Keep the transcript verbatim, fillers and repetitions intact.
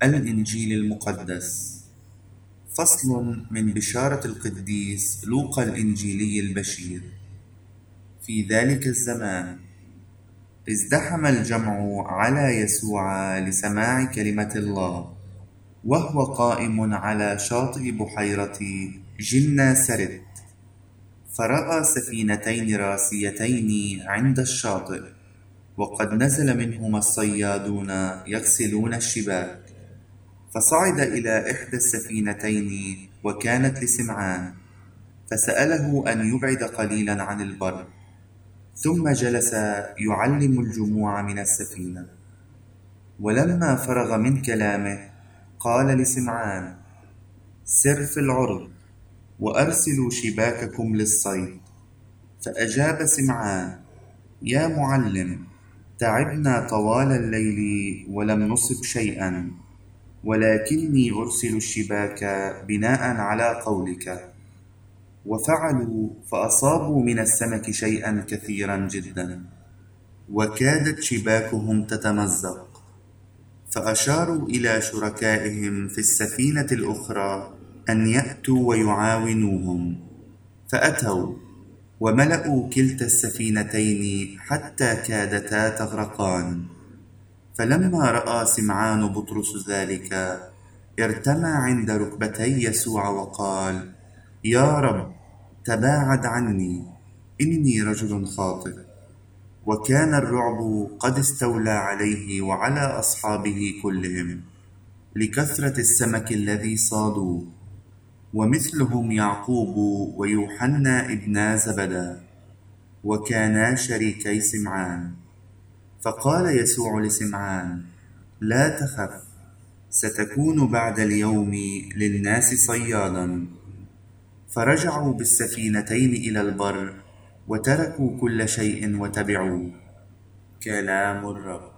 الإنجيل المقدس. فصل من بشارة القديس لوقا الإنجيلي البشير. في ذلك الزمان ازدحم الجمع على يسوع لسماع كلمة الله، وهو قائم على شاطئ بحيرة جناسرت، فرأى سفينتين راسيتين عند الشاطئ، وقد نزل منهما الصيادون يغسلون الشباك. فصعد إلى إحدى السفينتين وكانت لسمعان، فسأله أن يبعد قليلا عن البر، ثم جلس يعلم الجموع من السفينة. ولما فرغ من كلامه قال لسمعان: سر في العرض وأرسلوا شباككم للصيد. فأجاب سمعان: يا معلم، تعبنا طوال الليل ولم نصب شيئا، ولكني أرسل الشباك بناء على قولك. وفعلوا فأصابوا من السمك شيئا كثيرا جدا، وكادت شباكهم تتمزق. فأشاروا إلى شركائهم في السفينة الأخرى أن يأتوا ويعاونوهم، فأتوا وملأوا كلتا السفينتين حتى كادتا تغرقان. فلما رأى سمعان بطرس ذلك ارتمى عند ركبتي يسوع وقال: يا رب، تباعد عني، إني رجل خاطئ. وكان الرعب قد استولى عليه وعلى أصحابه كلهم لكثرة السمك الذي صادوه، ومثلهم يعقوب ويوحنا ابنا زبدا، وكانا شريكي سمعان. فقال يسوع لسمعان: لا تخف، ستكون بعد اليوم للناس صيادا. فرجعوا بالسفينتين إلى البر، وتركوا كل شيء وتبعوه. كلام الرب.